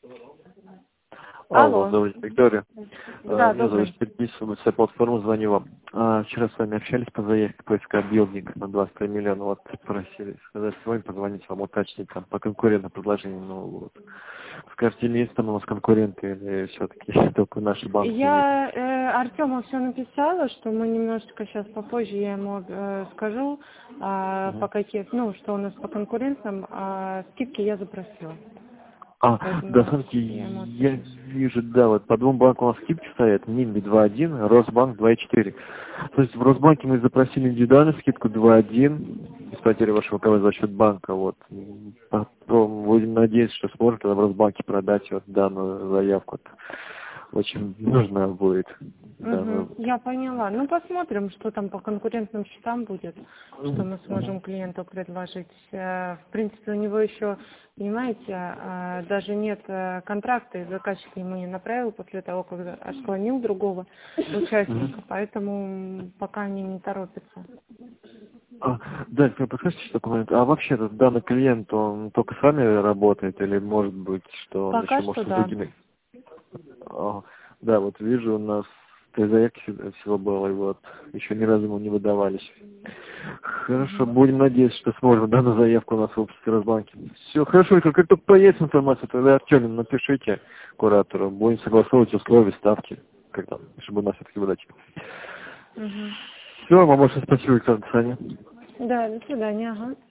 Алло, Алло. добрый день, Виктория. Да, Меня зовут добрый. Переписываю с платформы, звоню вам. Вчера с вами общались по заявке ПСК Билдинг на 23 миллиона. Вот просили сказать сегодня, позвонить вам, уточнить там по конкурентным предложениям. Ну, вот. Скажите, есть там у нас конкуренты или все-таки только наши банки есть? Я Артему все написала, что мы немножечко сейчас попозже я ему скажу, по каким, ну, что у нас по конкурентам, скидки я запросила. Да, Поэтому смотрите, я ему я отпишу. вижу, да, вот по двум банкам у нас скидки стоят, НИМБИ 2.1, Росбанк 2.4. То есть в Росбанке мы запросили индивидуальную скидку 2.1, без потери вашего КВ за счет банка, вот. Потом будем надеяться, что сможем тогда в Росбанке продать вот данную заявку. Очень нужна будет данную. Я поняла. Ну, посмотрим, что там по конкурентным счетам будет, что мы сможем клиенту предложить. В принципе, у него еще, понимаете, даже нет контракта, и заказчик ему не направил после того, как отклонил другого участника, поэтому пока они не торопятся. Да, вы подскажите, что такой момент. А вообще этот данный клиент, он только с вами работает или может быть, что он еще Пока может что с да. другими? Да, вот вижу, у нас 3 заявки всего было, и вот еще ни разу ему не выдавались. Хорошо, будем надеяться, что сможем данную заявку у нас в обществе Росбанке. Все, хорошо, как только появится информация, тогда Артёме напишите куратору, будем согласовывать условия, ставки, как там, чтобы у нас все-таки выдачи. Все, вам большое спасибо, Александр, до свидания. Да, до свидания. Ага.